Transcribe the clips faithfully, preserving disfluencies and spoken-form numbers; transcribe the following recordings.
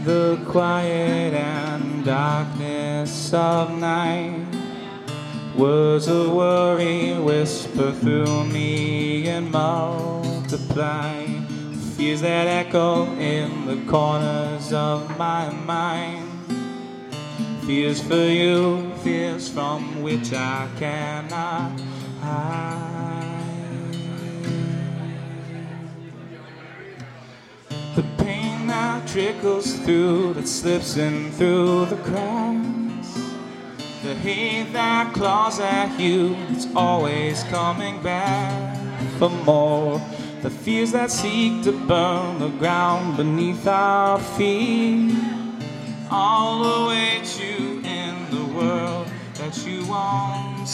the quiet and darkness of night. Words of worry whisper through me and multiply. Fears that echo in the corners of my mind. Fears for you, fears from which I cannot hide. The pain that trickles through, that slips in through the cracks. The hate that claws at you, it's always coming back for more. The fears that seek to burn the ground beneath our feet. All await you in the world that you won't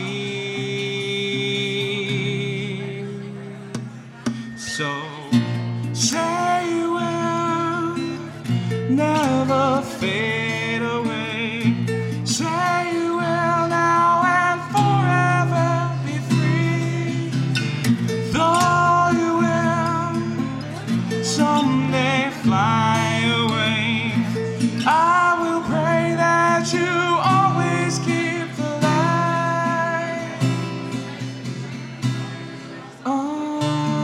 see. So say you will never fade away. Say you will now and forever be free. Though you will someday fly away, I will pray that you always keep the light on.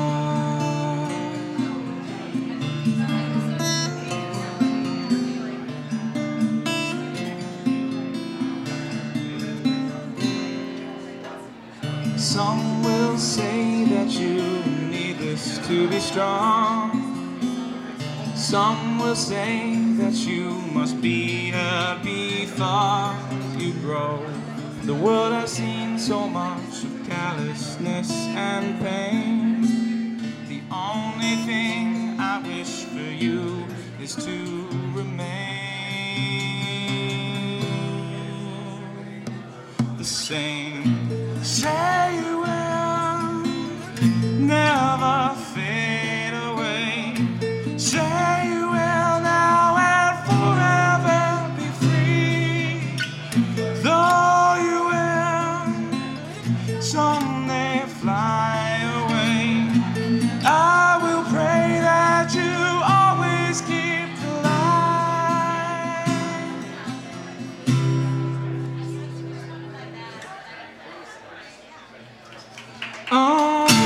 Some will say that you need this to be strong. Some will say that you must be a before you grow. The world has seen so much of callousness and pain. The only thing I wish for you is to remain the same. Say you will never fade away. Say you will now and forever be free. Though you will someday fly away, I will pray that you always keep the light. Oh.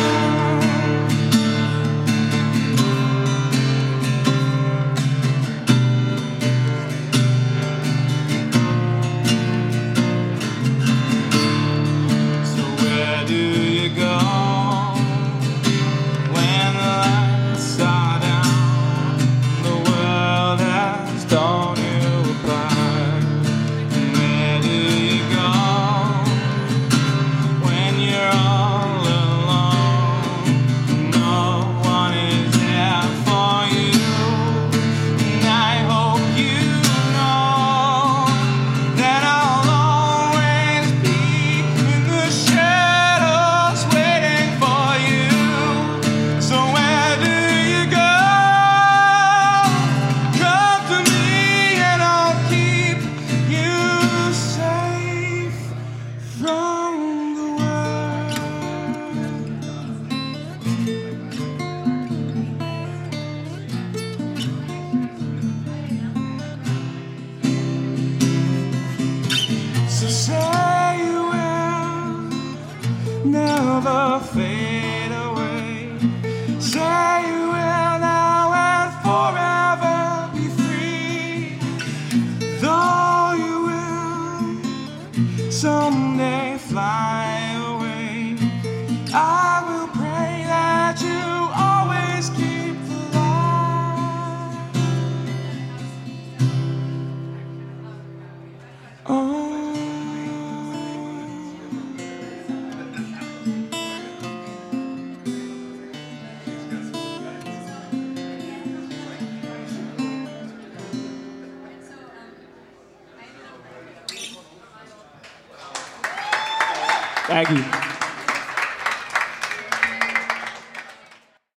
So say you will never fade away. Say you will now and forever be free. Though you will someday fly away, I will pray that you always keep the light on. Thank you.